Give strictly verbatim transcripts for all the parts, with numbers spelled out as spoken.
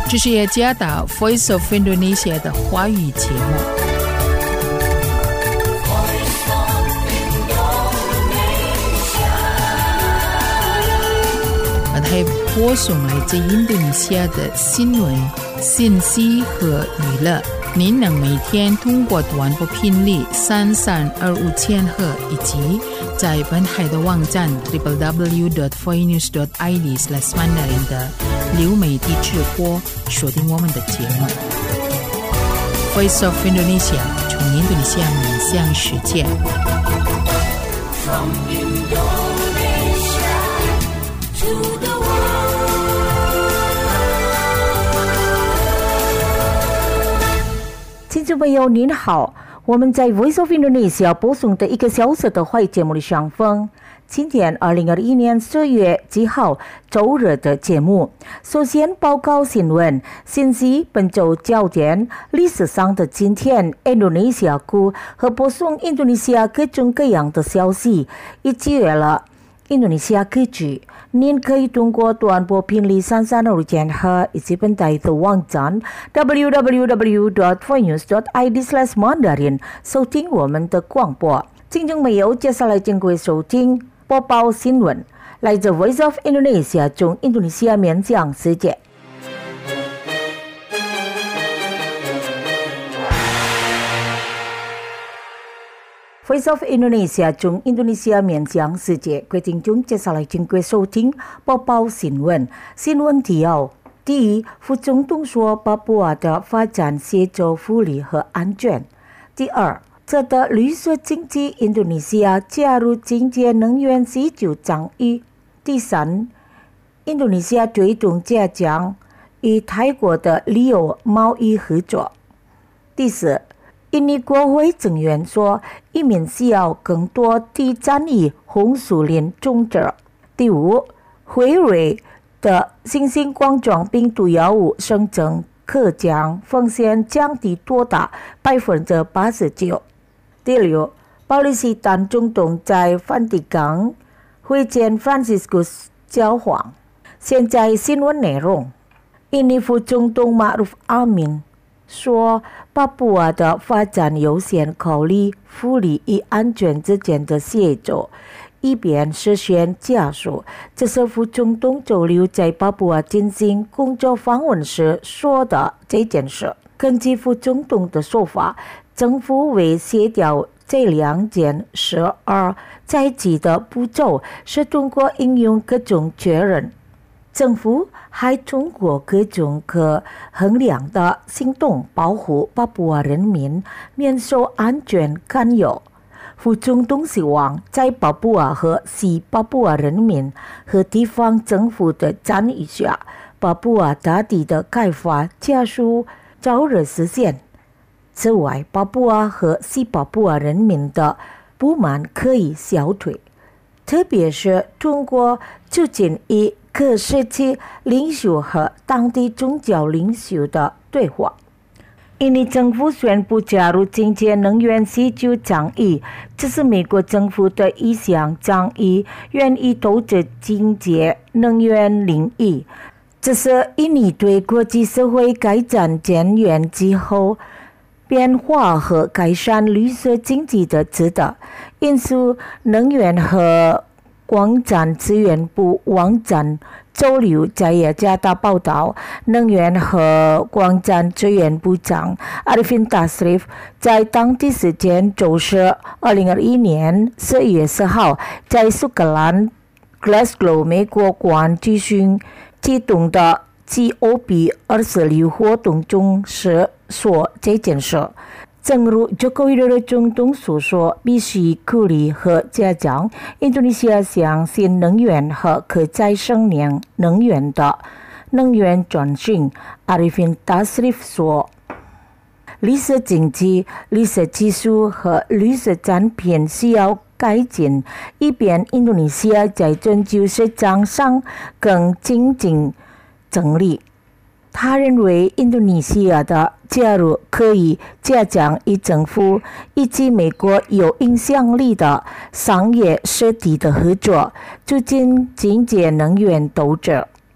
这是耶加达 Voice of Indonesia 的华语节目。还播送来自印度尼西亚的新闻、信息和娱乐。您能每天通过短波频率三三二五千赫以及在本海的网站 double-u double-u double-u dot voinews dot i d slash mandarin 的流媒体直播锁定我们的节目。Voice of Indonesia 从印度尼西亚面向世界。From Indonesia to the 听众朋友您好，我们在 Voice of Indonesia 播送的一个小时的华语节目里相逢。今天二零二一年十月几号周日的节目，首先报告新闻信息，本周焦点历史上的今天，印度尼西亚股和播送印度尼西亚各种各样的消息，以及了印度尼西亚歌曲。您可以通过短波频率三三二五千赫以及本台的网站 double-u double-u double-u dot voinews dot i d slash mandarin 收听我们的广播。听众朋友，接下来请各位收听播报新闻，来自 Voice of Indonesia 从印度尼西亚面向世界。Voice of Indonesia 从印度尼西亚面向世界，各位听众，接下来请各位收听播报新闻。新闻提要：第一，副总统说巴布亚的发展协助福利和安全；第二，这的绿色经济，印度尼西亚加入清洁能源需求倡议；第三，印度尼西亚推动加强与泰国的旅游贸易合作；第四，印尼国会成员说，移民需要更多地参与红树林种植。第五，辉瑞的新型冠状病毒药物声称可将风险降低多达百分之八十九。第六，巴勒斯坦总统在梵蒂冈会见 Franciscus 教皇。现在新闻内容：印尼副总统 Ma'ruf Amin说，巴布亚的发展优先考虑福利与安全之间的协作，以便实现加速。这是副总统周六在巴布亚进行工作访问时说的这件事。根据副总统的说法，政府为协调这两件事而采取的步骤是通过应用各种确认。政府还通过各种可衡量的行动保护巴布亚人民免受安全干扰。副总统希望在巴布亚和西巴布亚人民和地方政府的参与下，巴布亚大地的开发加速早日实现。此外，巴布亚和西巴布亚人民的不满可以消退，特别是通过促进与各时期领袖和当地宗教领袖的对话。印尼政府宣布加入清洁能源需求倡议，这是美国政府的一项倡议，愿意投资清洁能源领域。这是印尼对国际社会开展建源之后变化和改善绿色经济的指导。因此，能源和光展资源部网站周六在雅加达报道，能源和光展资源部长 Arifin Tasrif 在当地时间周四二零二一年十一月十号在苏格兰 Glasgow 美国馆举行启动的 G O P 二十六活动中时说这件事。正如Joko Widodo总统所说，必须鼓励和加强印度尼西亚向新能源和可再生能源的能源转型。Arifin Tasrif 说，绿色经济、绿色技术和绿色产品需要改进，以便印度尼西亚在全球市场上更竞争整理。他认为印度尼西亚的加入可以加强与政府以及美国有影响力的商业实体的合作，促进清洁能源投资。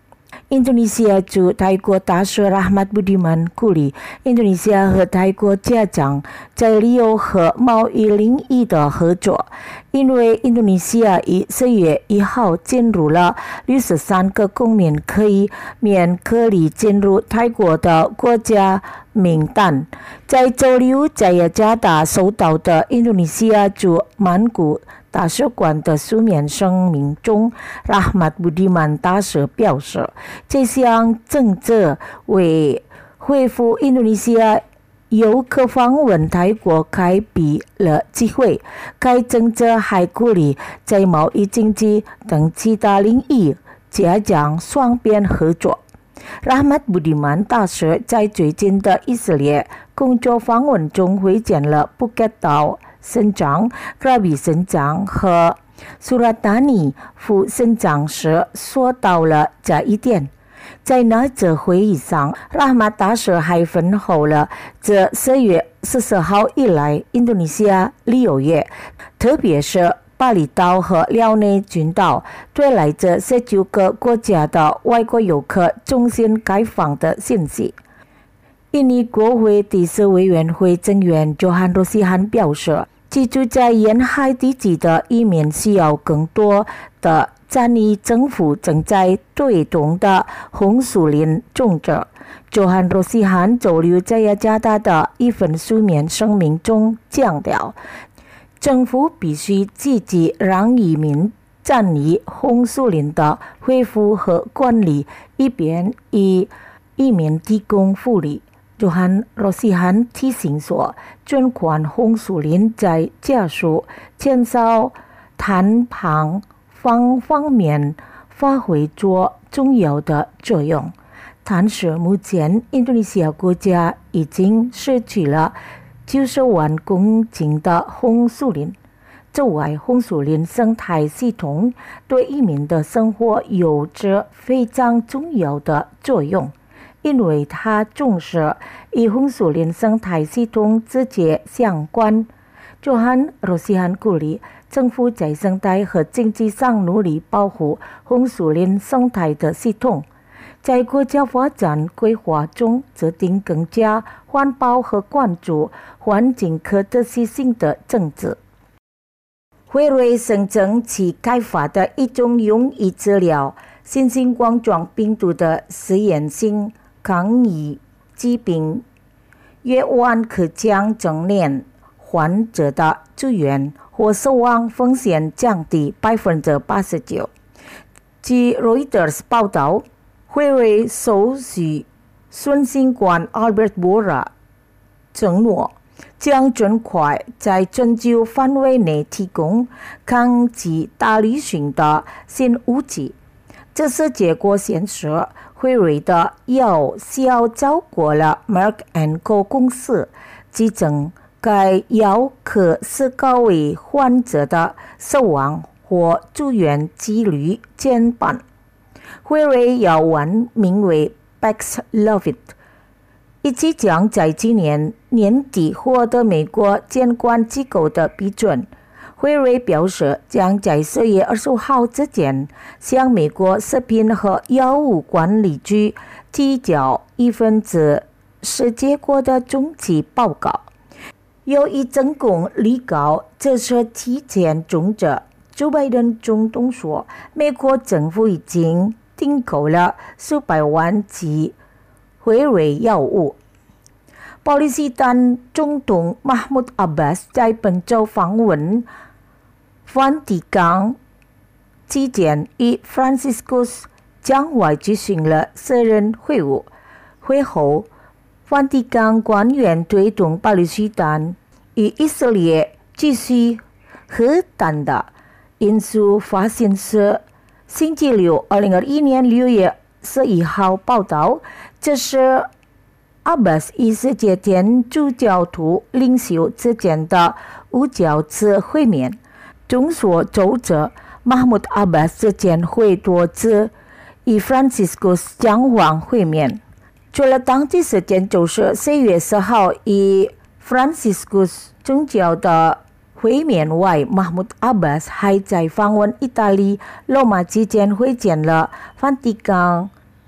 印度尼西亚驻泰国大使 Rahmat Budiman 鼓励印度尼西亚和泰国加强在旅游和贸易领域的合作，因为印度尼西亚于四月一号进入了六十三个公民可以免隔离进入泰国的国家名单。在周六在雅加达收到的印度尼西亚驻曼谷大使馆的书面声明中 ，Rahmat Budiman 大使表示，这项政策为恢复印度尼西亚游客访问泰国开辟了机会。该政策还鼓励在贸易、经济等其他领域加强双边合作。Rahmat Budiman 大使在最近的以色列工作访问中会见了布吉岛省长、krabi省长和苏拉达尼副省长时说到了这一点。在那次会议上，拉马大使还分享了自四月十四号以来印度尼西亚旅游业，特别是巴厘岛和辽内群岛对来自十九个国家的外国游客重新开放的信息。印尼国会地事委员会成员约翰·罗西汉表示，居住在沿海地区的移民需要更多的赞议政府正在推动的红树林种植。约翰·罗西汉周六在雅加达的一份书面声明中强调，政府必须积极让移民赞议红树林的恢复和管理，以便为移民提供福利。约翰·罗西汉提醒说，尽管红树林在加速减少碳排放方面发挥着重要的作用，但是目前印度尼西亚国家已经失去了九十万公顷的红树林。此外，红树林生态系统对移民的生活有着非常重要的作用，因为它重视与红树林生态系统直接相关。约翰·罗西汉鼓励政府在生态和经济上努力保护红树林生态的系统，在国家发展规划中制定更加环保和关注环境可持续性的政策。辉瑞声称其开发的一种用于治疗新型冠状病毒的实验性抗疫疾病约万可将正年患者的住院或死亡风险降低百分之八十九。据 Reuters 报道，辉瑞首席孙新官 Albert Bourla 承诺将尽快在全球范围内提供抗击大流行的新武器。这是结果显示，辉瑞的药效超过了 Merck and Co 公司，指证该药可使高危患者的死亡或住院几率减半。辉瑞药丸名为 Paxlovid， 以及将在今年年底获得美国监管机构的批准。辉瑞表示，将在四月二十五号之前向美国食品和药物管理局提交一份自实结果的中期报告。由于成功率高，这是提前终止。Joe Biden 总统说，美国政府已经订购了数百万剂辉瑞药物。巴勒斯坦总统 Mahmoud Abbas 在本周访问梵蒂冈期间，与 Franciscus 将会举行了私人会晤。会后，梵蒂冈官员推动巴勒斯坦与以色列继续和谈的因素发现是星期六二零二一年六月十一号报道，这是阿巴斯与世界天主教徒领袖之间的无交次会面。众所周知，马穆阿巴斯之前会多次与 Franciscus 将会会面。除了当地时间就是四月十号与 Franciscus 宗教的会面外，马穆阿巴斯还在访问意大利罗马期间会见了梵蒂冈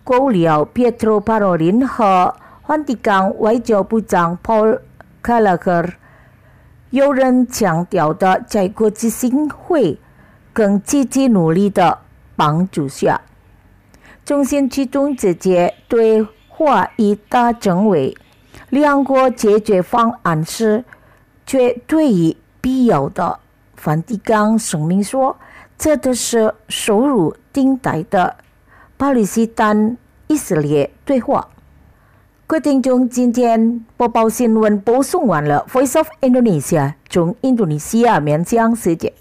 国务僚 Pietro Parolin 和梵蒂冈外交部长 Paul Gallagher 有人强调的，在国际社会更积极努力的帮助下，中心集中直接对话已达成为两国解决方案是绝对必要的。梵蒂冈声明说，这都是收入顶代的巴勒斯坦以色列对话。各位听众，今天播报新闻播送完了 Voice of Indonesia 从印度尼西亚面向世界。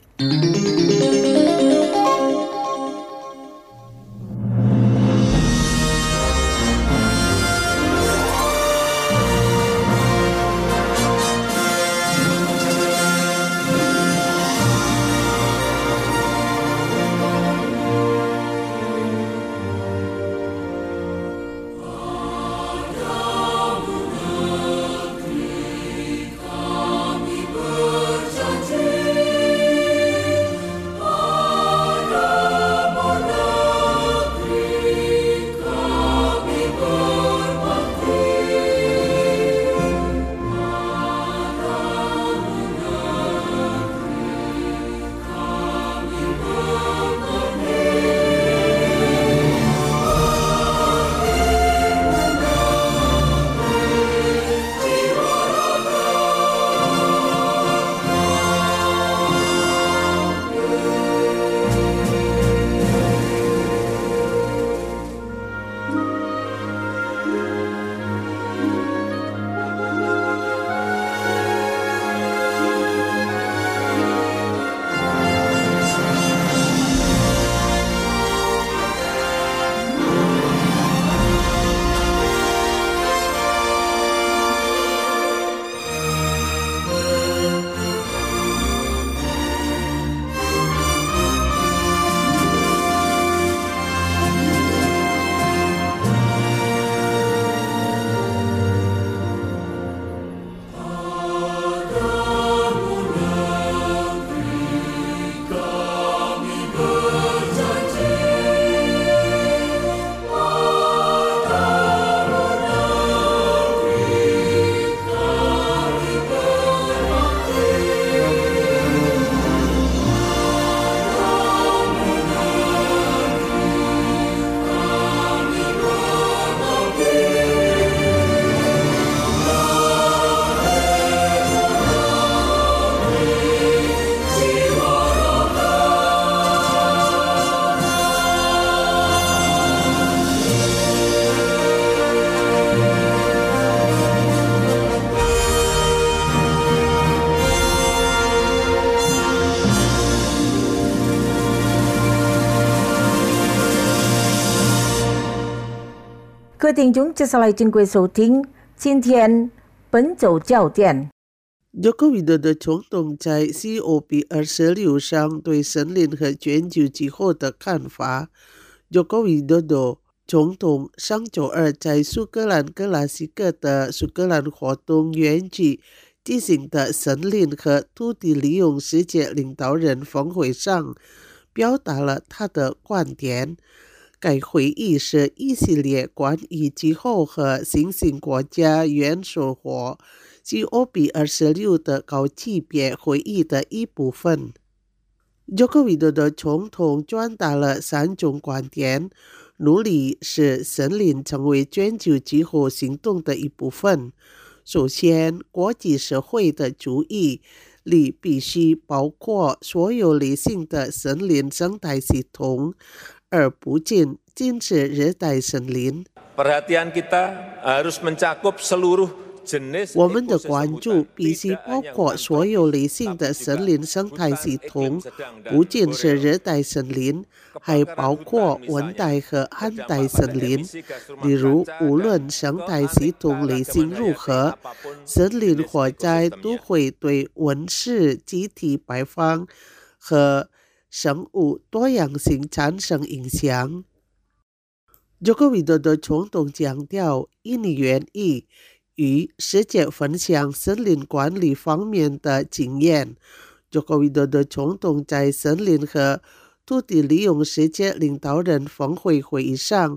各位听众，接下来请各位收听今天本周焦点。 Joko Widodo 总统在 C O P 二十六上对森林和全球气候的看法。Joko Widodo 总统上周二在苏格兰格拉斯哥的苏格兰活动园区进行的森林和土地利用世界领导人峰会上表达了他的观点。该会议是一系列关于气候和新兴国家元首国 C O P 二十六的高级别会议的一部分。Joko Widodo 总统传达了三种观点，努力使森林成为全球气候行动的一部分。首先，国际社会的注意力必须包括所有类型的森林生态系统，而不仅仅是热带森林。 Perhatian kita harus mencakup seluruh jenis。 我们的关注必须包括所有类型的森林生态系统，不仅是热带森林，还包括温带和寒带森林。例如，无论生态系统类型如何，森林火灾都会对温室气体排放和生物多样性产生影响。Joko Widodo 总统强调，印尼愿意与世界分享森林管理方面的经验。Joko Widodo 总统在森林和土地利用世界领导人峰会会议上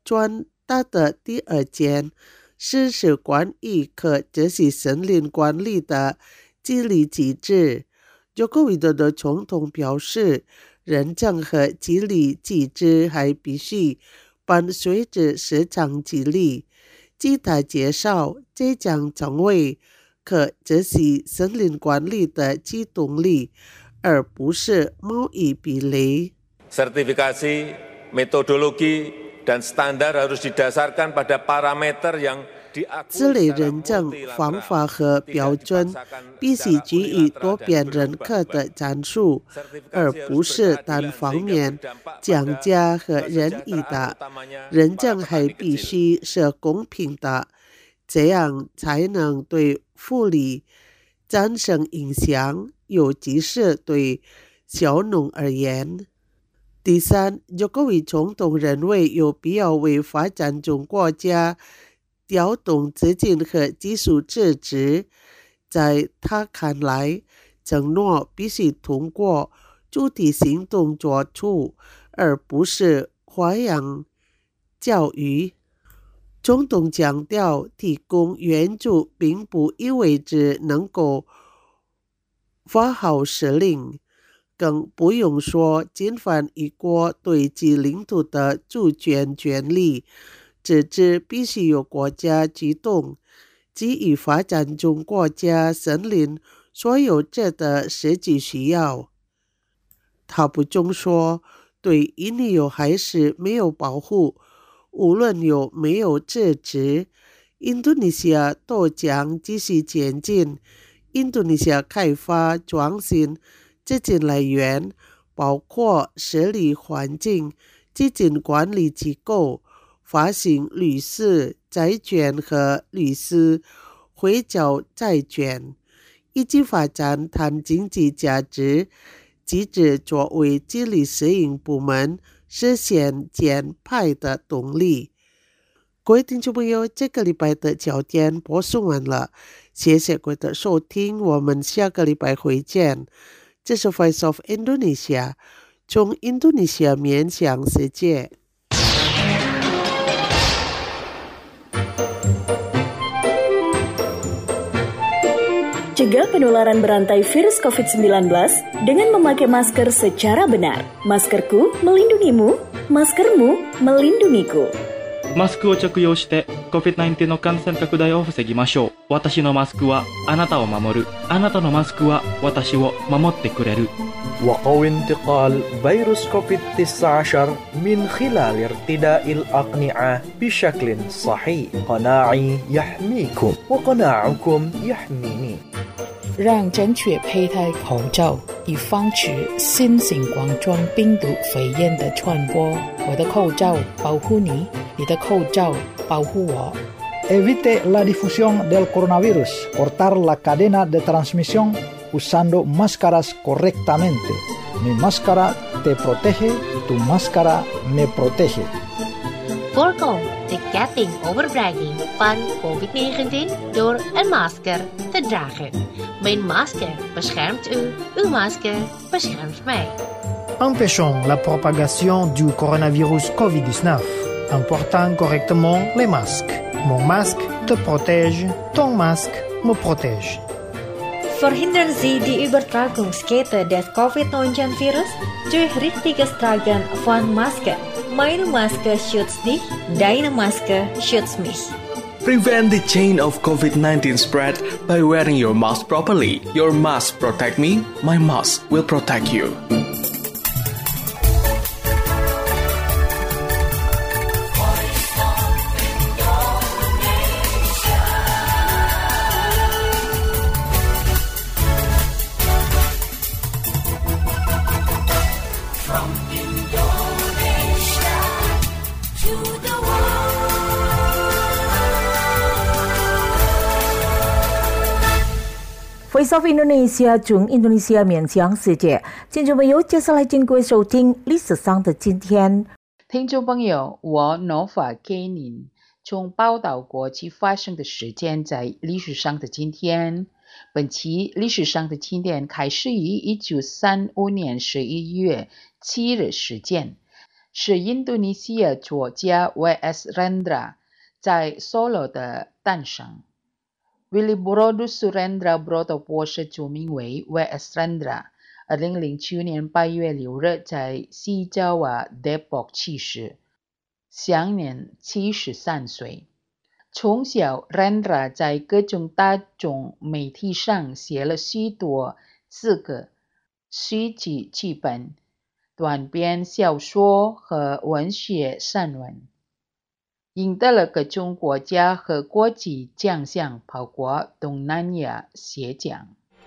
专大的第二间，事实管理可这是森林管理的激励机制。佐科维多多总统表示，认证和激励机制还必须伴随着市场激励。据他介绍，这将成为可这是森林管理的机动力，而不是贸易壁垒。 Sertifikasi, metodologi, dan standar harus didasarkan pada parameter yang 这类认证方法和标准必须基于多边认可的战术，而不是单方面降价和任意的。认证还必须是公平的，这样才能对福利产生影响，尤其是对小农而言。第三，佐科维总统认为有必要为发展中国家调动资金和技术支持。在他看来，承诺必须通过具体行动做出，而不是花样教育。总统强调，提供援助并不意味着能够发号施令，更不用说侵犯一国对其领土的主权权利。直至必须有国家机动，基于发展中国家森林所有者的实际需要。他补充说，对印尼有还是没有保护，无论有没有制止，印度尼西亚都将继续前进。印度尼西亚开发创新资金来源，包括设立环境基金管理机构，发行绿色债券和绿色回缴债券，以及发展碳经济价值机制作为激励私营部门实现减排的动力。各位听众朋友，这个礼拜的焦点播送完了，谢谢各位的收听，我们下个礼拜会见。这是 Voice of Indonesia， 从印度尼西亚面向世界。 Cegah penularan berantai virus covid sembilan belas dengan memakai masker secara benar. Maskerku melindungimu, maskermu melindungiku. マスクを着用して コビッドナインティーン の感染拡大を防ぎましょう。私のマスクはあなたを守る。あなたのマスクは私を守ってくれる。 وقوي انتقال فيروس كوفيد تسعة عشر من خلال ارتداء الأقنعة بشكل صحيح. قناعي يحميكم وقناعكم يحميني. 让正确佩戴口罩，以防止新型冠状病毒肺炎的传播。我的口罩保护你，你的口罩保护我。 Evite la difusión del coronavirus. Cortar la cadena de transmisión usando máscaras correctamente. Mi máscara te protege, tu máscara me protege. Voorkom de ketting overbrenging van covid negentien door een masker te dragen. Mijn masker beschermt u, uw masker beschermt mij. Empêchons la propagation du coronavirus covid dix-neuf en portant correctement les masques. Mon masque te protège, ton masque me protège. Verhindern Sie die Übertragungskette des covid neunzehn virus durch richtiges Tragen von Masken. Meine Maske schützt dich, deine Maske schützt mich. Prevent the chain of covid nineteen spread by wearing your mask properly. Your mask protect me, my mask will protect you. Voice of Indonesia 从印度尼西亚面向世界，听众朋友，接下来请各位收听历史上的今天。 听众朋友，我 Nova 给您从报道国际发生的事件在历史上的今天。本期历史上的今天开始于一九三五年十一月七日事件。 是印度尼西亚作家 W S Rendra 在 Solo 的诞生。Willibrordus Surendra Broto 博士著名为 W S Rendra， 二零零七年八月六日在西爪哇 Depok 去世，享年七十三岁。从小 Rendra 在各种大众媒体上写了许多诗歌、诗集剧本、短篇小说和文学散文，赢得了各种国家和国际奖项，包括东南亚写奖。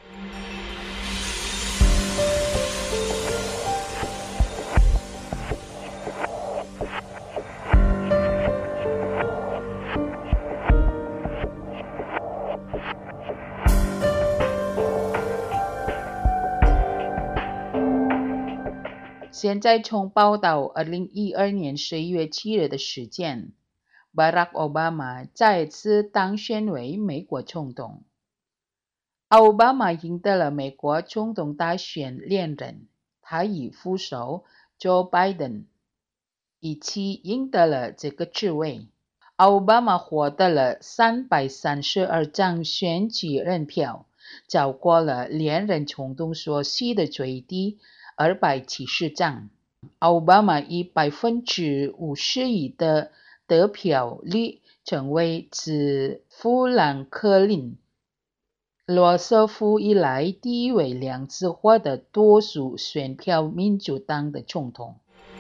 现在从报道二零一二年十一月七日的事件， Barack Obama 再次当选为美国总统。奥巴马赢得了美国总统大选连任，他与副手 Joe Biden 一起赢得了这个职位。奥巴马获得了三百三十二张选举人票，超过了连任总统所需的最低二百七十张。奥巴马以百分之五十一的得票率成为自富兰克林·罗斯福以来第一位两次获得多数选票民主党的总统。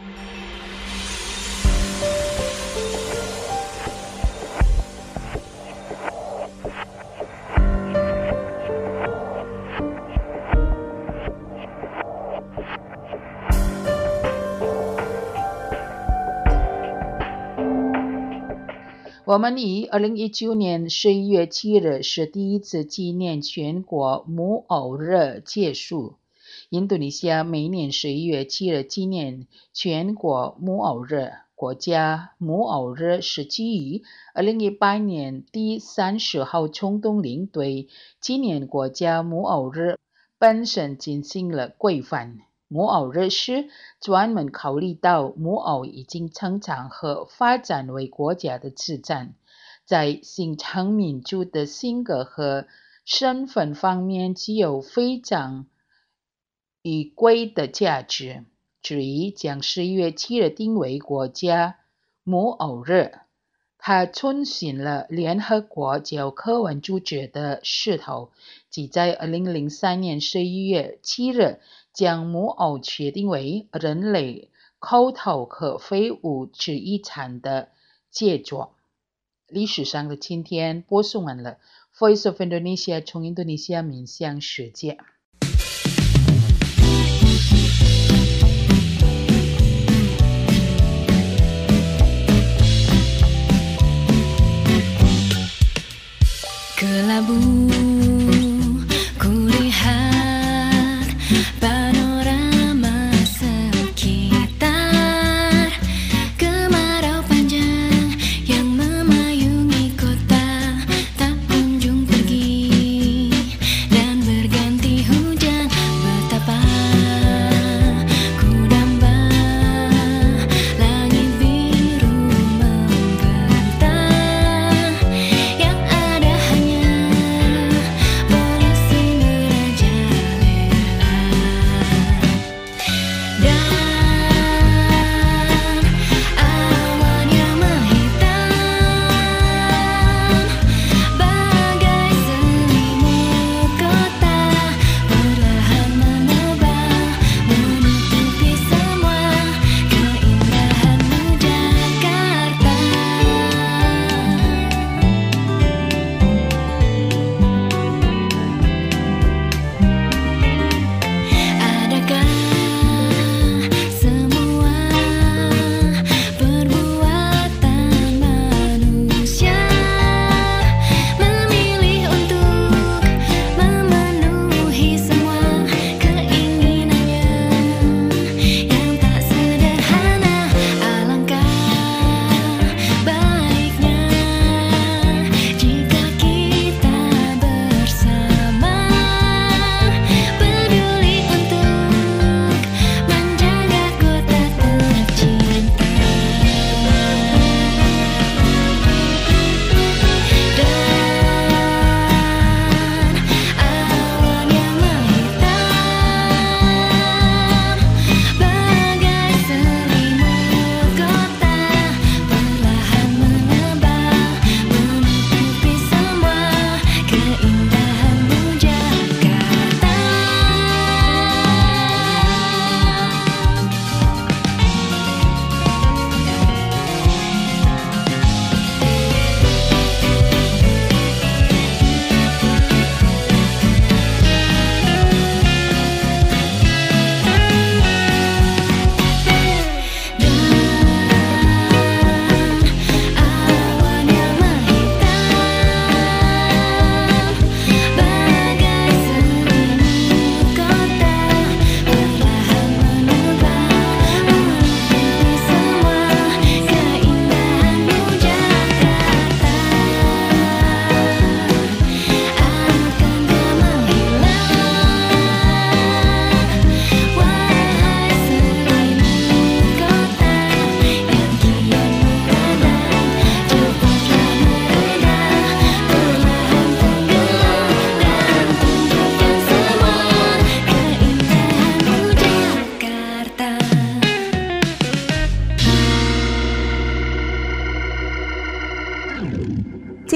我们以二零一九年十一月七日是第一次纪念全国木偶日结束。印度尼西亚每年十一月七日纪念全国木偶日，国家木偶日是基于二零一八年第三十号总统令对纪念国家木偶日本身进行了规范。木偶日是专门考虑到木偶已经成长和发展为国家的资产，在形成民族的性格和身份方面具有非常宝贵的价值。至于将十一月七日定为国家木偶日，它遵循了联合国教科文组织的势头，即在二零零三年十一月七日将木偶确定为人类口头和非物质遗产的杰作。历史上的今天播送完了 Voice of Indonesia 从印度尼西亚面向世界。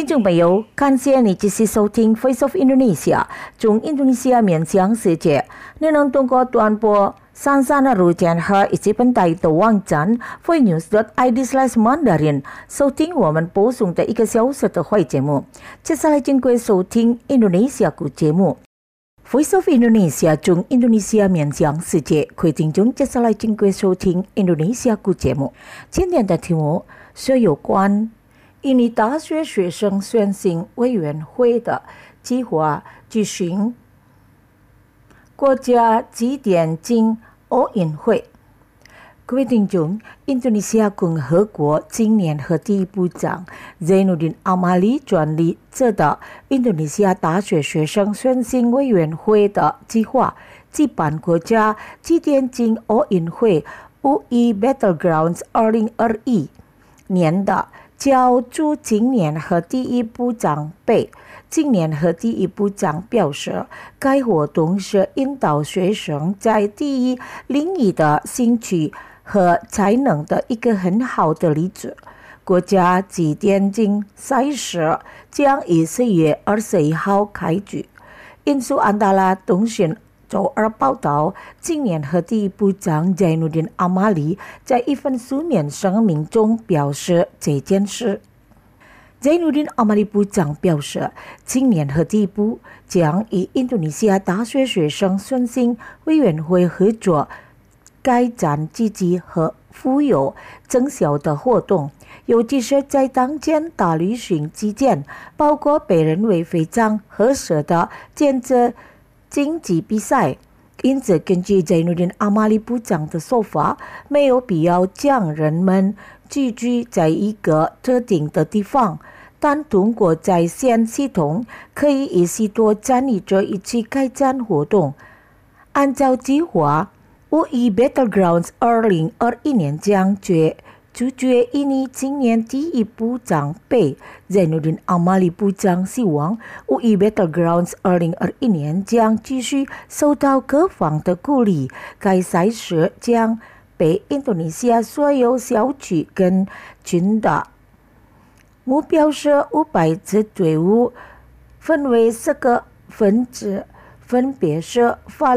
众朋友，感谢你继续收听 Voice of Indonesia 中印度尼西亚面向世界。你能通过短波三三二五千赫以及本台的网站 voinews dot i d slash mandarin 收听我们播送的一个小时的会节目。接下来经过收听印度尼西亚语节目。Voice of Indonesia 中印度尼西亚面向世界，各位听众接下来经过收听印度尼西亚语节目。今天的题目是有关印尼大学学生选兴委员会的计划举行国家纪念金奥运会。各位听众，印度尼西亚共和国青年和第一部长 Zainuddin Amali 转立这的印度尼西亚大学学生选兴委员会的计划，举办国家纪念金奥运会 U E Battlegrounds 二零二一年的角逐青年和第一部长杯。青年和第一部长表示，该活动是引导学生在第一领域的兴趣和才能的一个很好的例子。国家纪念金赛事将于四月二十一号开举。印度安达拉通讯周二报道，青年和第一部长 Zainuddin Amali 在一份书面声明中表示这件事。Zainuddin Amali 部长表示，青年和第一部将与印度尼西亚大学学生选兴委员会合作，开展积极和富有成效的活动，尤其是在当前大旅行期间，包括被认为非常合适的兼职竞技比赛。因此，根据 Zainuddin Amali 部长的说法，没有必要将人们聚集在一个特定的地方，但通过在线系统，可以与许多参与者一起开展活动。按照计划， U E Battlegrounds 二零二一年将决主角印尼青年第一部长杯。Zainuddin Amali 部长希望 U E Battlegrounds 二零二一年将继续受到各方的鼓励。该赛事将被印度尼西亚所有小区跟群的目标是五百支队伍，分为四个分支，分别是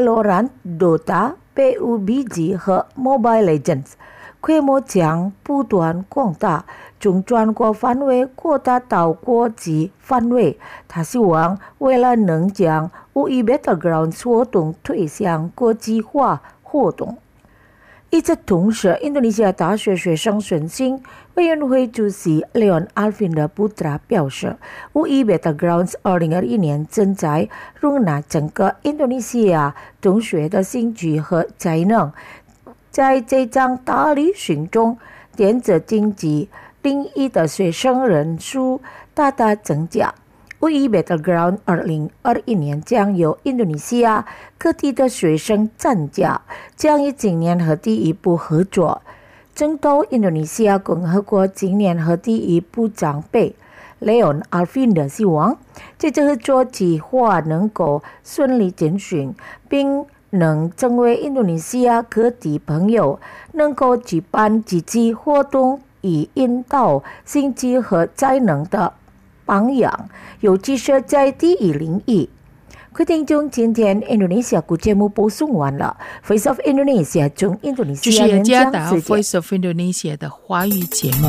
Valorant、Dota、P U B G 和 Mobile Legends。规模将不断扩大，从全国范围扩大到国际范围。他希望为了能将 U E Battlegrounds 活动推向国际化活动。与此同时，印度尼西亚大学学生选兴委员会主席 Leon Alvinda Putra 表示， U E Battlegrounds 二零二一年正在容纳整个印度尼西亚同学的兴趣和才能。在这场大旅行中，电子竞技领域的学生人数大大增加。U E Battleground 二零二一年将由印度尼西亚各地的学生参加，将与青年和第一部合作，争夺印度尼西亚共和国青年和第一部长杯。Leon Alvinda 希望这次合作计划能够顺利进行，并能成为印度尼西亚各地朋友能够举办积极活动以引导兴趣和才能的榜样，尤其是在第一领域。各位听众，今天印度尼西亚语节目播送完了。Voice of Indonesia 中印度尼西亚人将世界 Voice of Indonesia 的华语节目。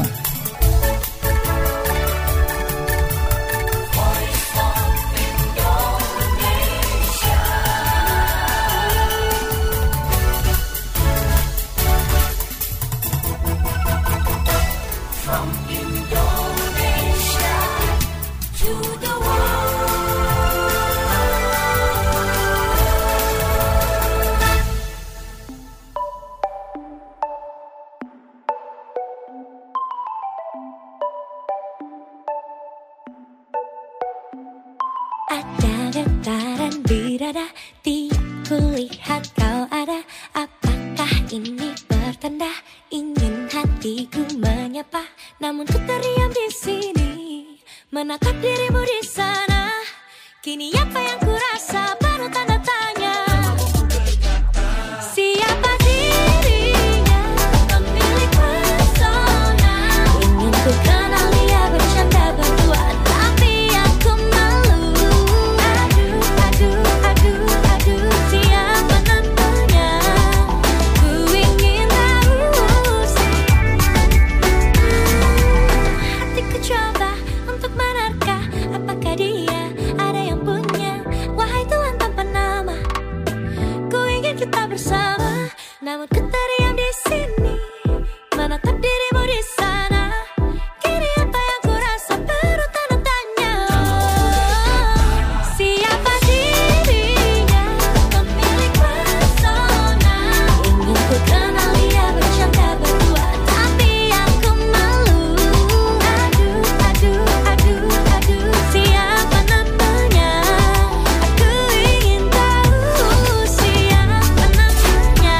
bersama, namun ku terdiam di sini, menatap dirimu di sana. Kini apa yang ku rasa perlu tanda tanya. Siapa dirinya, pemilik pesona. Ingin ku kenal dia bercanda berdua, tapi aku malu. Aduh, aduh, aduh, aduh, siapa namanya? Aku ingin tahu siapa namanya.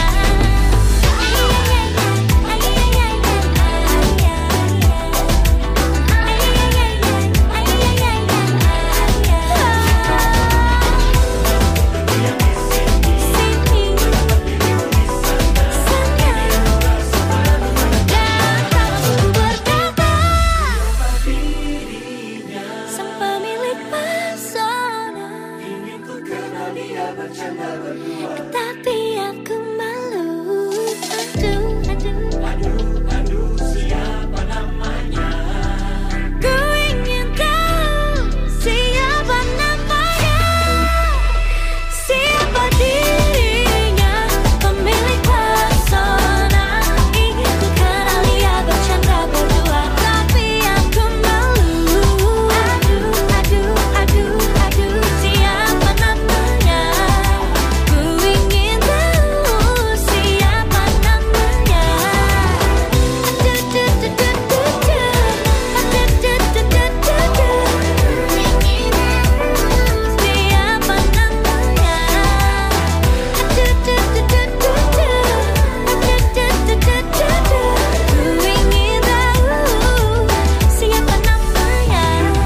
Sang pemilik pesona. Ingin ku kenal dia bercanda berdua, tapi aku malu. Aduh, aduh, aduh, aduh, siapa namanya? Ku ingin tahu siapa namanya. Siapa dirinya, pemilik pesona. Ingin ku kenal dia bercanda berdua, tapi aku malu. Aduh, aduh, aduh, aduh, siapa namanya? Ku ingin tahu siapa namanya. Aduh, duh, duh, duh, duh, duh. Aduh, duh, duh, duh, duh, duh. Ingin tahu siapa namanya. Aduh, duh, duh, duh, duh, duh. Aduh, duh, duh, duh, duh, duh. Ku ingin tahu siapa namanya.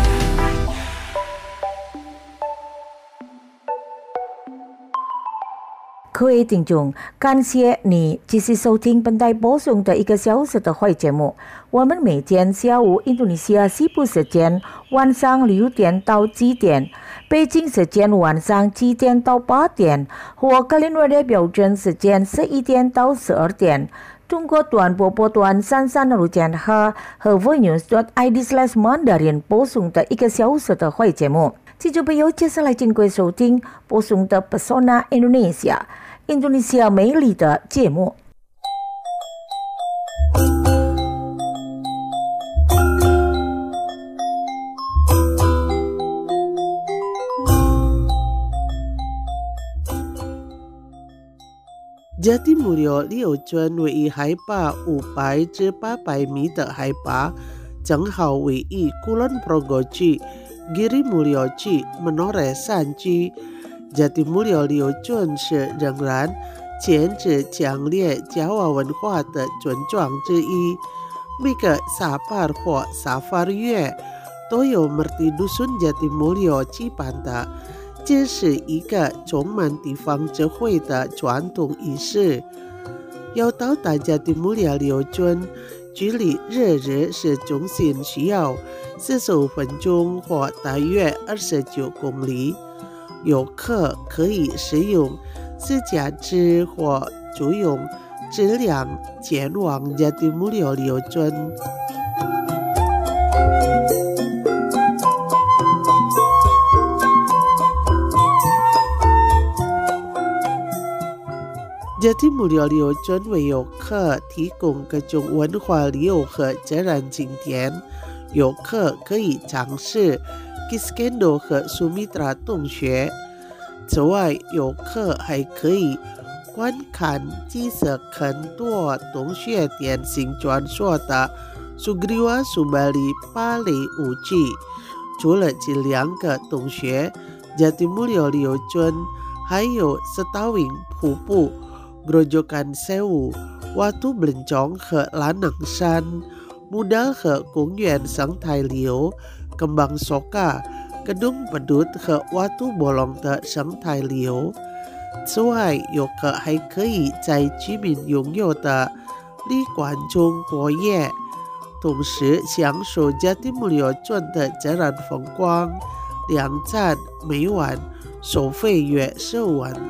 各位听众，感谢你继续收听本台播送的一个小时的会节目。我们每天下午印度尼西亚西部时间晚上六点到七点，北京时间晚上七点到八点，和格林威治标准时间十一点到十二点。通过短波波段三三六点和和 voinews dot i d slash mandarin 播送的一个小时的会节目。听众朋友，接下来请各位收听播送的 Pesona Indonesia， 印度尼西亚美丽的节目。 Jatimulyo 六尊位于海拔五百至八百米的海拔，正好位于 Kulon Progo 区、Giri Mulyo 区、Menoreh 山区。Jatimulyo 六尊是仍然牵制强烈加瓦文化的尊庄之一。每个沙巴或沙巴月都有 Merti Dusun Jatimulyo 举办的。这是一个充满地方智慧的传统仪式。要到达Jatimulyo六尊，距离热热市中心需要四十五分钟或大约二十九公里。游客可以使用私家车或租用车辆前往Jatimulyo六尊。Jatimulyo 六尊为游客提供各种文化旅游和自然景点，游客可以尝试 Kiskendo 和 Sumitra 洞穴。此外，游客还可以观看记载很多洞穴典型传说的 Sugriwa Subali 芭蕾舞剧。除了这两个洞穴， Jatimulyo 六尊还有 Setawing 瀑布、Grojogan Sewu、Watu Blencong 和兰能山、Mudal 和公园生态流、Kembang Soka、Gedung Pedut 和 Watu Bolong 的生态流。此外，游客还可以在居民拥有的旅馆中过夜，同时享受Jatimulyo尊的自然风光。两站每晚收费约十五万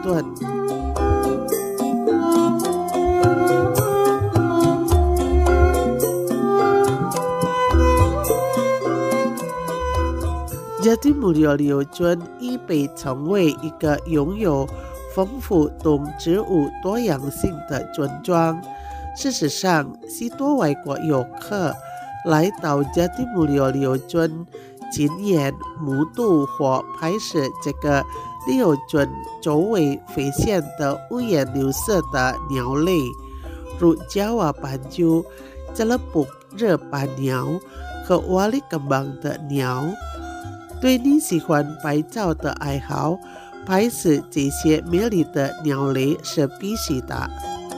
盾。Jatimulyo 六尊已被称为一个拥有丰富动植物多样性的村庄。事实上，许多外国游客来到Jatimulyo旅游村，亲眼目睹或拍摄这个旅游村周围飞翔的五颜六色的鸟类，如Jawa Banju、Celebuk热斑鸟和瓦里甘榜的鸟。对你喜欢拍照的爱好，拍摄这些美丽的鸟类是必须的。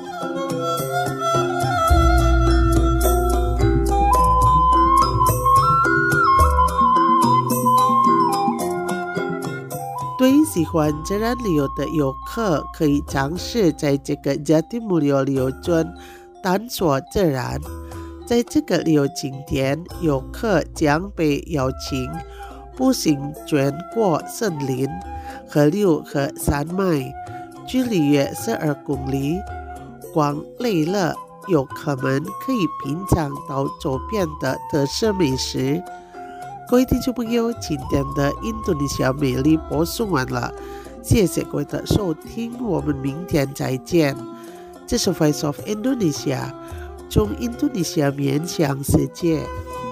对喜欢自然旅游的游客，可以尝试在这个Jatimulyo旅游村探索自然。在这个旅游景点，游客将被邀请步行穿过森林、河流和山脉，距离约十二公里。逛累了，游客们可以品尝到周边的特色美食。各位听众朋友，今天的印度尼西亚美丽播送完了，谢谢各位的收听，我们明天再见。这是 Voice of Indonesia， 从印度尼西亚面向世界。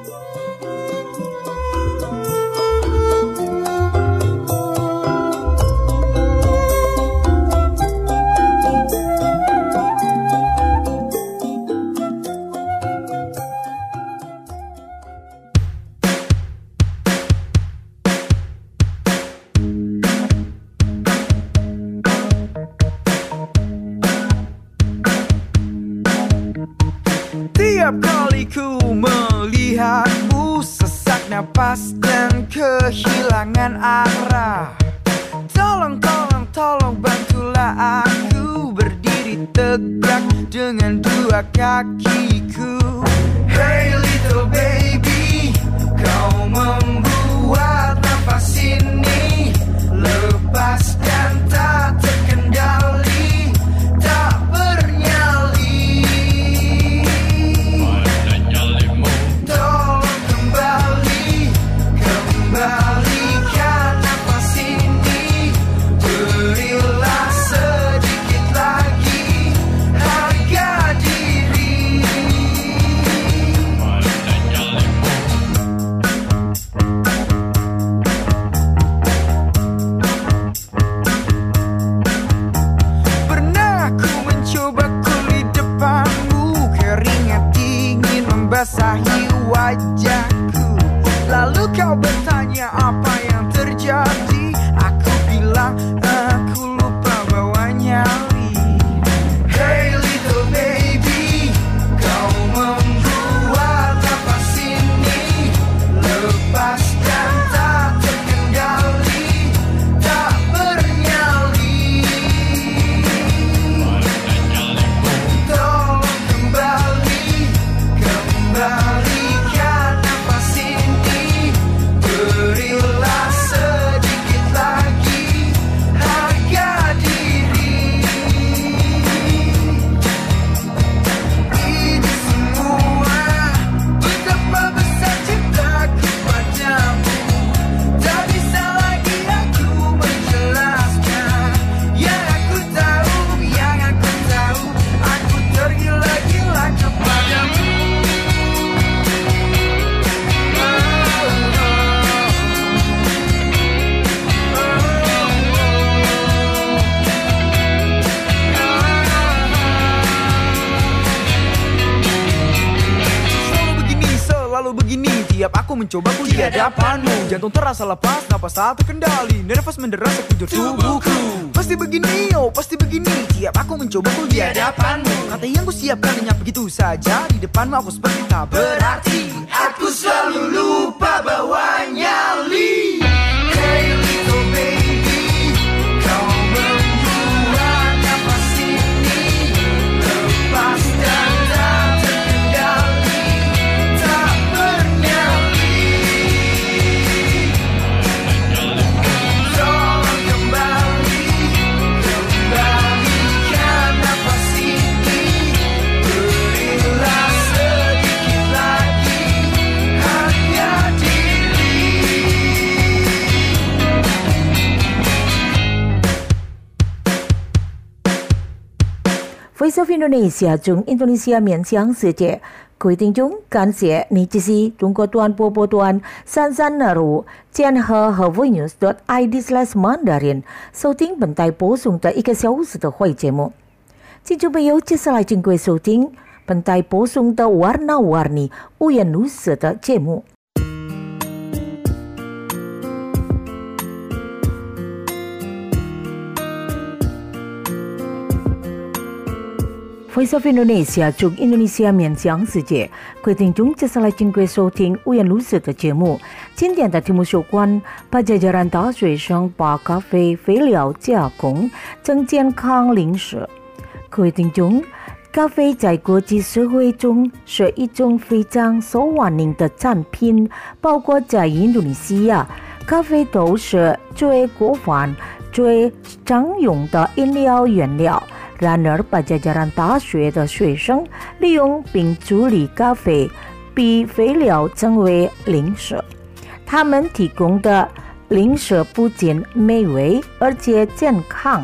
Tiap kali ku melihatmu, sesak napas dan kehilangan arah. Tolong, tolong, tolong bantulah aku berdiri tegak dengan dua kakiku. Hey little baby, kau membuat napas ini lepaskan tak terkendali, tak bernyali. Tolong kembali, kembalikan napas ini, berilah sedikit lagi harga diri. Pernah ku mencoba kulit depanmu, keringat dingin membasahi wajahku. Lalu kau bertanya apa yang terjadi, aku bilang aku lupa bawa nyali. Hey little baby, kau membuat napas ini lepaskan tak terkendali, tak bernyali. Tolong kembali, kembalikan napas ini, berilah sedikit lagi harga diri. Ini semua betapa besar cintaku padamu, tak bisa lagi aku menjelaskan. Yang aku tahu, yang aku tahu, aku tergila-gila kepadamu. Selalu begini, selalu begini, tiap aku mencoba ku di hadapanmu. Jantung terasa lepas, napas tak terkendali, nervous menderas sekujur tubuhku. Pasti begini, oh pasti begini, tiap aku mencoba ku di hadapanmu. Kata yang ku siapkan hanya begitu saja, di depanmu aku seperti tak berarti. Aku selalu lupa bawa nyali. Hey little baby, kau membuat napas ini lepaskan tak terkendali, tak bernyali. Tolong kembali, kembalikan napas ini, berilah sedikit lagi harga diri. Voice of Indonesia 中印度尼西亚面向世界，各位听众，感谢你支持中国短波波段三三二五建和和 voinews.id slash mandarin 收听本台播送的一个小时的会节目。听众朋友，接下来请各位收听本台播送的 warna-warni 五颜六色的节目。Voice of Indonesia 中印度尼西亚面向世界，各位听众，接下来请各位收听五颜六色的节目。今天的题目有关Pajajaran大学生把咖啡废料加工成健康零食。各位听众，咖啡在国际社会中是一种非常受欢迎的产品，包括在印度尼西亚，咖啡豆是最广泛、最常用的饮料原料。然而，Pajajaran大学的学生利用并处理咖啡，比废料成为零食。他们提供的零食不仅美味，而且健康。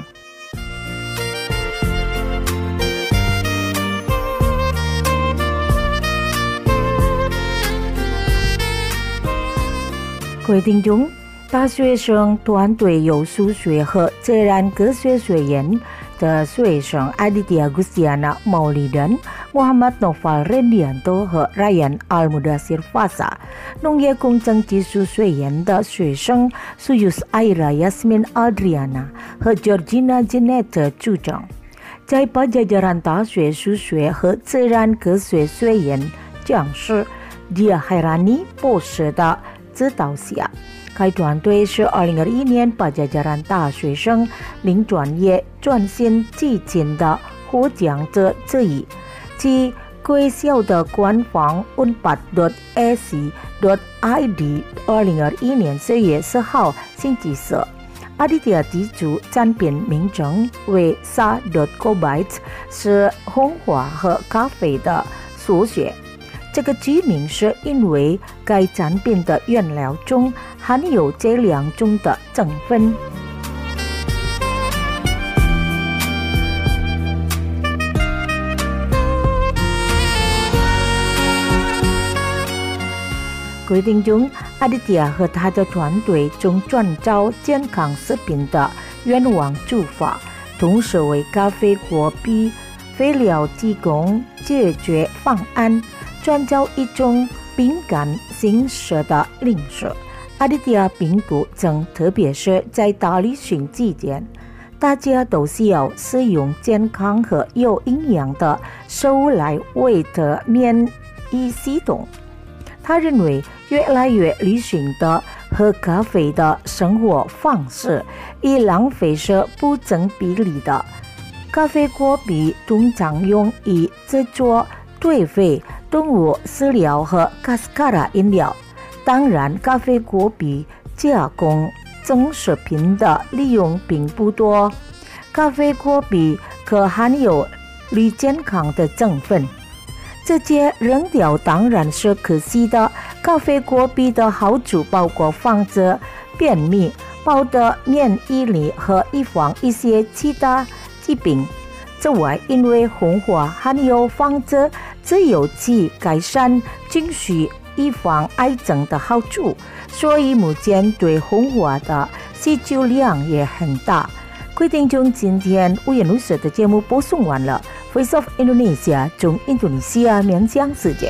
各位听众，大学生团队有数学和自然科学学院的学生 Aditya Gustiana Maulidan, Muhammad Noval Rendianto 和 Ryan Al-Mudassir Fasa， 农业工程技术学院的学生 Suyus Aira Yasmin Adriana 和 Georgina Jeanette 组长，在Pajajaran大学数学和自然科学学院讲师 Dia Hairani 博士的指导下，该团队是二零二一年Pajajaran大学生零专业转型基金的获奖者之一。其贵校的官方 unpad dot a c dot i d 二零二一年四月四号星期四，阿迪亚提出产品名称为 Sa dot Kobites， 是红花和咖啡的缩写。这个居名是因为该产品的原料中含有这两种的成分。各位听众，阿迪亚和他的团队中创造健康食品的愿望出发，同时为咖啡果皮废料提供解决方案，创造一种饼干形式的零食。阿迪亚评估称，特别是在大旅行期间，大家都需要使用健康和有营养的食物来维持免疫系统。他认为，越来越流行的喝咖啡的生活方式，与浪费是不成比例的。咖啡果皮通常用于制作堆肥、动物饲料和卡斯卡拉饮料。当然，咖啡果皮加工成食品的利用并不多。咖啡果皮可含有绿健康的成分，这些扔掉当然是可惜的。咖啡果皮的好处包括防止便秘、保持免疫力和预防一些其他疾病。此外，因为红花含有防止自由基、改善情绪、预防癌症的好处，所以目前对红花的需求量也很大。各位听众，今天五颜六色的节目播送完了。Voice of Indonesia 中印度尼西亚面向世界。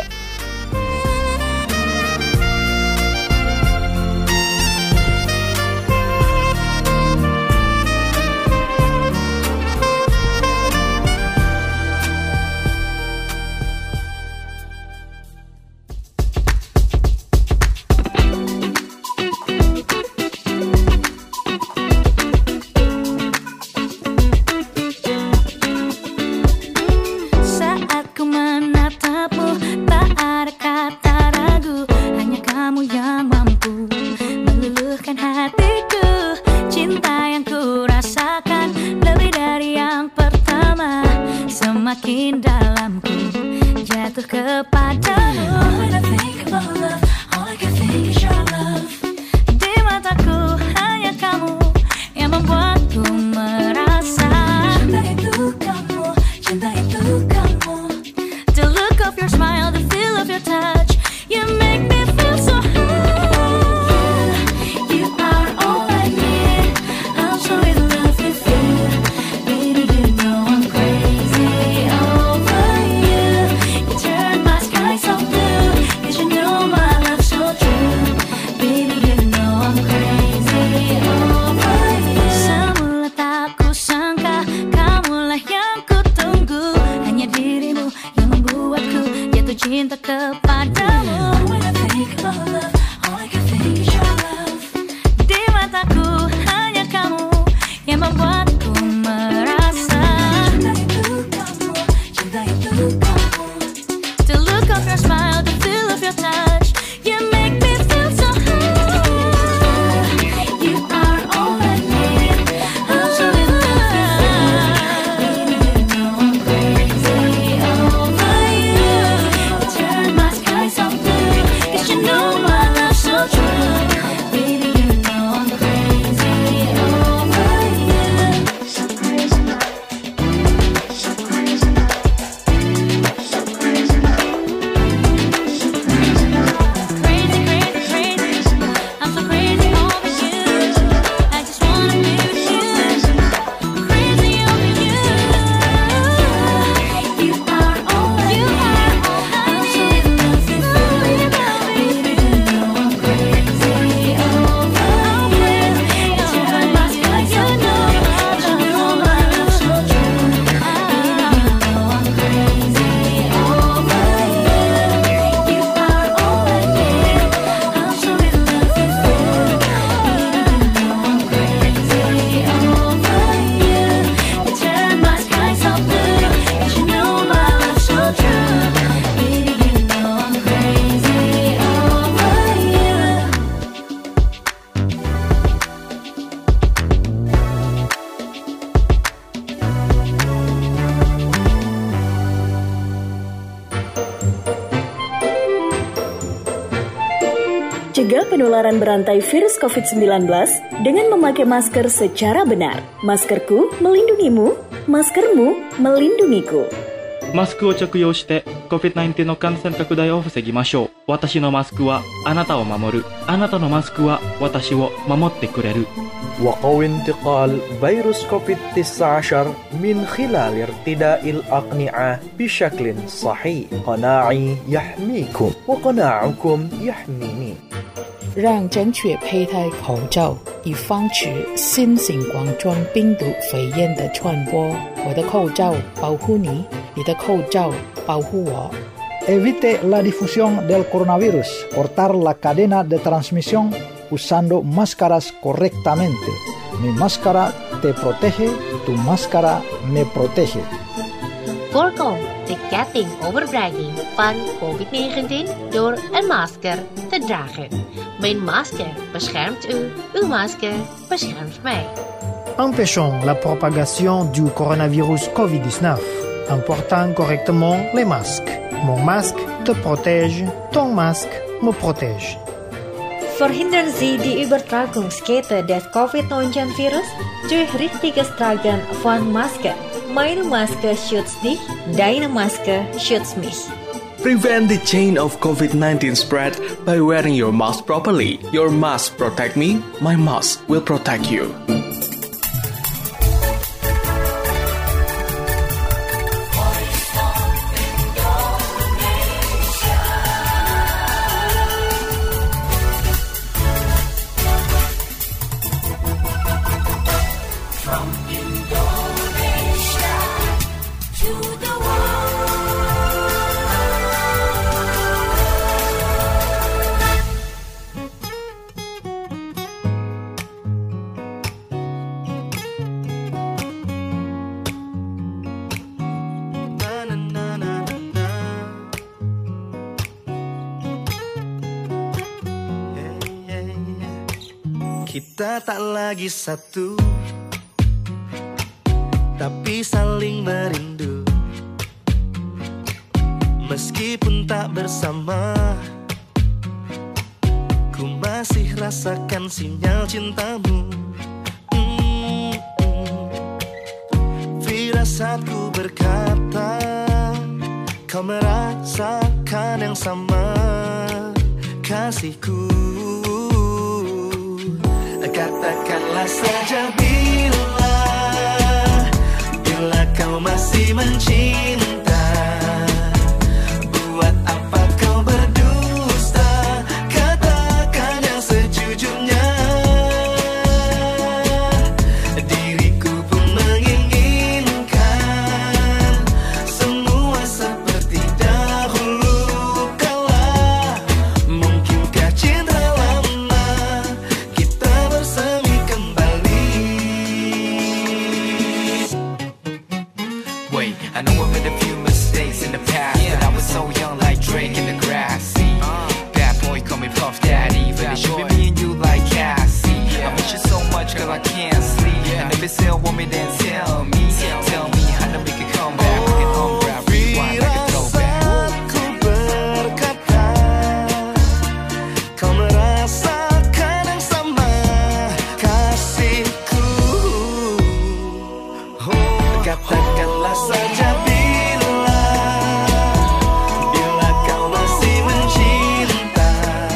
Semakin dalamku jatuh kepadamu. When I think about love, all I can think is your love. Di mataku hanya kamu yang membuatku merasa cinta itu kamu, cinta itu kepadamu. When I think about love, all I can think is your love. Di mataku hanya kamu yang membuatku merasa cinta itu kamu, cinta itu kamu. The look of your smile, the feel of your touch, you make me feel so high. You are all I need. I'm so in love with you. You know I'm crazy over you. You turn my sky so blue, 'cause you know my love's so true. Baby, you know I'm crazy over you. So crazy, so crazy, so crazy. Crazy, crazy, crazy. I'm so crazy over you. I just wanna be with you. Crazy over you. You are all I need. I'm so in love with you. Baby, you know I'm crazy over you. You turn my sky so blue, 'cause you know my love's so true. Baby, you know I'm crazy over you. You are all I need. I'm so in love with you. Baby, you know I'm crazy over you. You turn my sky so blue, 'cause you know my love's so true. Baby, you know I'm crazy over you. Cegah penularan berantai virus covid sembilan belas dengan memakai masker secara benar. Maskerku melindungimu, maskermu melindungiku. マスクを着用して コビッドナインティーン の感染拡大を防ぎましょう。私のマスクはあなたを守る。あなたのマスクは私を守ってくれる。 وقوي انتقال فيروس كوفيد تسعة عشر من خلال ارتداء الأقنعة بشكل صحيح. قناعي يحميكم وقناعكم يحميني. 让正确佩戴口罩，以防止新型冠状病毒肺炎的传播。我的口罩保护你，你的口罩保护我。 Evite la difusión del coronavirus. Cortar la cadena de transmisión usando máscaras correctamente. Mi máscara te protege, tu máscara me protege. Voorkom de getting over bragging van covid negentien door een masker te dragen. Mijn masker beschermt u, uw masker beschermt mij. Empêchons la propagation du coronavirus covid dix-neuf en portant correctement les masques. Mon masque te protège, ton masque me protège. Verhindern Sie die Übertragungskette des covid neunzehn Virus durch richtiges Tragen von Maske. Meine Maske schützt dich, deine Maske schützt mich. Prevent the chain of covid nineteen spread by wearing your mask properly. Your mask protect me, my mask will protect you. Kita tak lagi satu, tapi saling merindu. Meskipun tak bersama, ku masih rasakan sinyal cintamu. mm-mm. Firasatku berkata, kau merasakan yang sama, kasihku. Katakanlah saja bila, bila kau masih mencinta. Buat apa kau berdusta? Katakan yang sejujurnya. Diriku pun menginginkan semua seperti dahulu kala. I know I made a few mistakes in the past, but I was so young like Drake in the grass. See, bad boy call me Puff Daddy, but it should be me and you like Cassie. I miss you so much, girl, I can't sleep. And if it's still want me, then tell me, tell me how to make it come back. We can unwrap, rewind like a throwback. Ku berkata, kau merasakan yang sama kasihku. Oh, katakanlah saja bila, bila kau masih mencinta.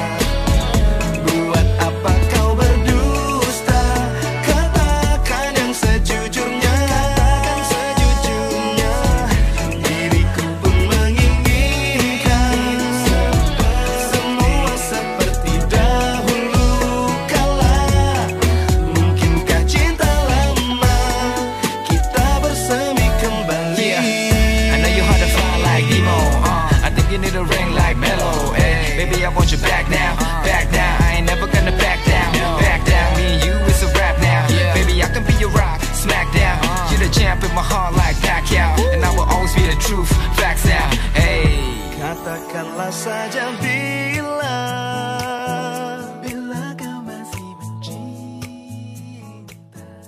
Buat apa kau berdusta? Katakan yang sejujurnya, katakan sejujurnya. Diriku pun menginginkan semua seperti dahulu kala. Mungkinkah cinta lama kita bersemi kembali? I know you hard to find like Nemo. Uh, I think you need a ring like Mello. Hey, baby, I want you back now, back now. I ain't never gonna back down, back down. Me and you is a rap now. Baby, I can be your rock, smack down. You're the champ in my heart like Pacquiao, and I will always be the truth, facts now. Hey. Katakanlah saja bila, bila kau masih mencinta.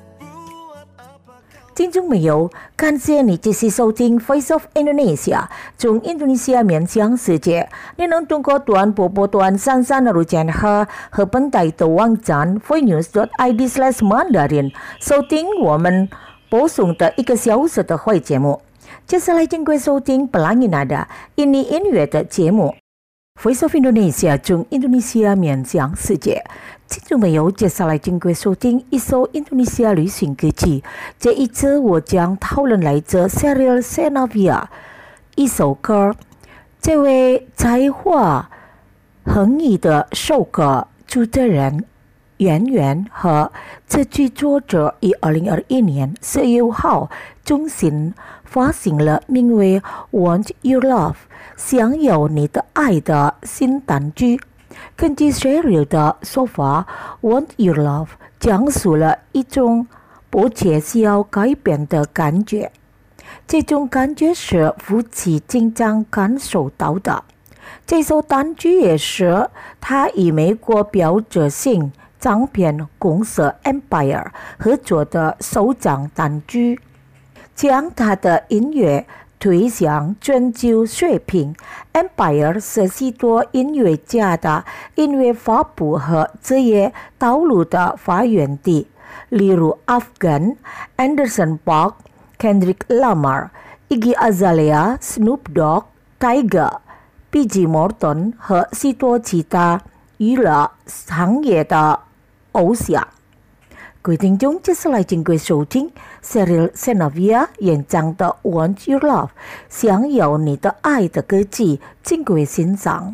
听众朋友，感谢你继续收听 Voice of Indonesia 从印度尼西亚面向世界。你能通过短波波段三三二五千赫和本台的网站 voinews dot i d slash mandarin 收听我们播送的一个小时的会节目。接下来请各位收听 Pelangi Nada 印尼音乐的节目。Voice of Indonesia 从印度尼西亚面向世界。听众朋友，接下来请各位收听一首印度尼西亚旅行歌曲。这一次我将讨论来自 Sheryl Xenavia 一首歌。这位才华横溢的首歌主持人演员和这剧作者于二零二一年四月五号中心发行了名为《Want Your Love》想有你的爱的新单曲。根据 Sheryl 的说法，《Want Your Love》讲述了一种迫切需要改变的感觉，这种感觉是夫妻经常感受到的。这首单曲也是他与美国标志性唱片公司 Empire 合作的首张单曲，将他的音乐推向全球水平。 Empire 是许多音乐家的音乐发布和职业道路的发源地，例如 Afghan、Anderson Paak、Kendrick Lamar、Iggy Azalea、Snoop Dogg、Tyga、P G Morton 和许多其他娱乐行业的偶像。各位听众，接下来请各位收听 Sheryl Xenavia 演唱的《Want Your Love》想有你的爱的歌曲，请各位欣赏。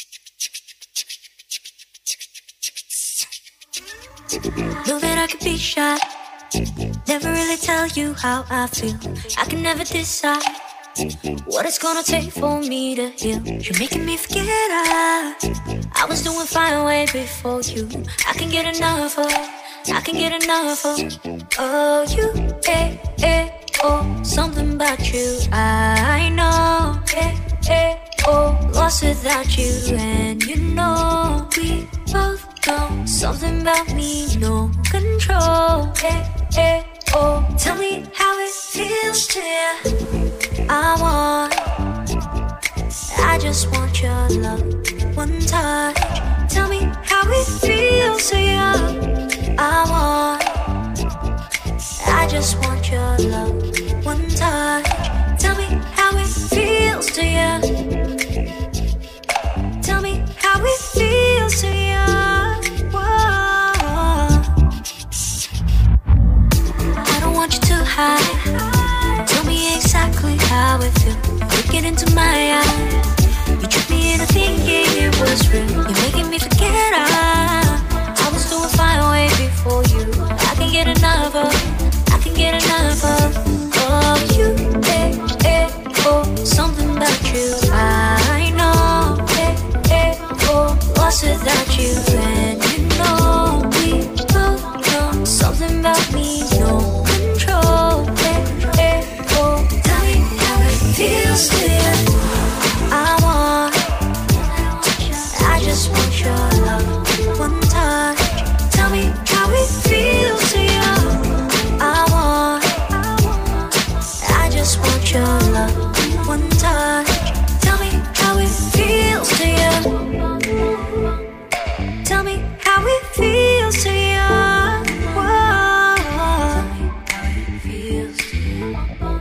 Know that I could be shy, never really tell you how I feel. I can never decide what it's gonna take for me to heal. You're making me forget I, I was doing fine way before you. I can get enough of, I can get enough of, oh you, eh, eh, oh, something about you I know, eh, eh, oh, lost without you, and you know we both know something about me, no control, eh, eh, oh, tell me how it feels to you. I want, I just want your love, one touch. Tell me how it feels to you. I want, I just want your love, one touch. Tell me how it feels to you. Tell me how it feels to you. Whoa. I don't want you too high. Tell me exactly how it feels. Looking into my eyes, you tricked me into thinking it was real. You're making me forget I, I was doing fine way before you. I can get enough of, I can get enough of, oh you, eh, eh, oh, something about you I know, eh, eh, oh, lost without you, and you know we both know something about me, no control, eh, eh, oh, tell me how just want your love. One touch, tell me how it feels to you. Tell me how it feels to you. Whoa. Tell me how it feels to you.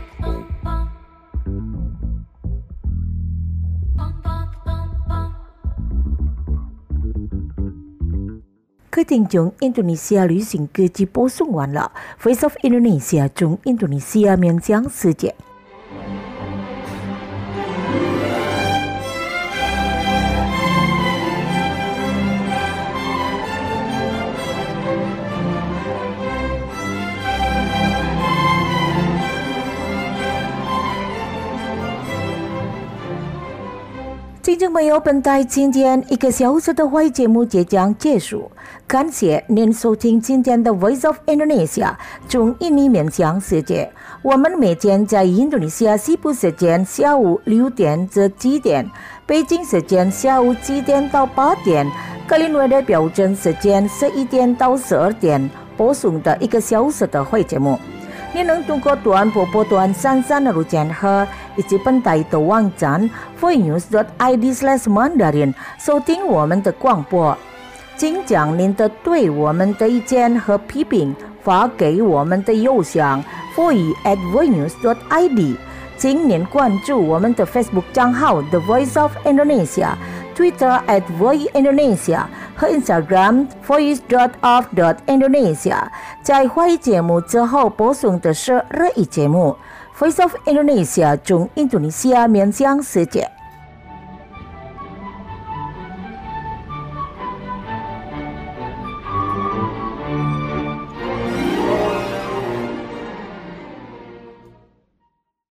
各位听众，印度尼西亚旅行歌曲播送完了。Voice of Indonesia 中印度尼西亚面向世界。听众朋友，本台今天一个小时的会节目即将结束，感谢您收听今天的 Voice of Indonesia 中印尼面向世界。我们每天在印度尼西亚西部时间下午六点至七点，北京时间下午七点到八点，格林威治标准时间十一点到十二点播送的一个小时的会节目。你能通过短波波段三三六千赫以及本台的网站 voinews dot i d slash mandarin 收听我们的广播。请将您的对我们的意见和批评发给我们的邮箱 voice at voinews dot i d。请您关注我们的 Facebook 账号 The Voice of Indonesia、Twitter at Voice Indonesia 和 Instagram voice dot of dot indonesia。在会节目之后播送的是热议节目 Voice of Indonesia 中印度尼西亚面向世界。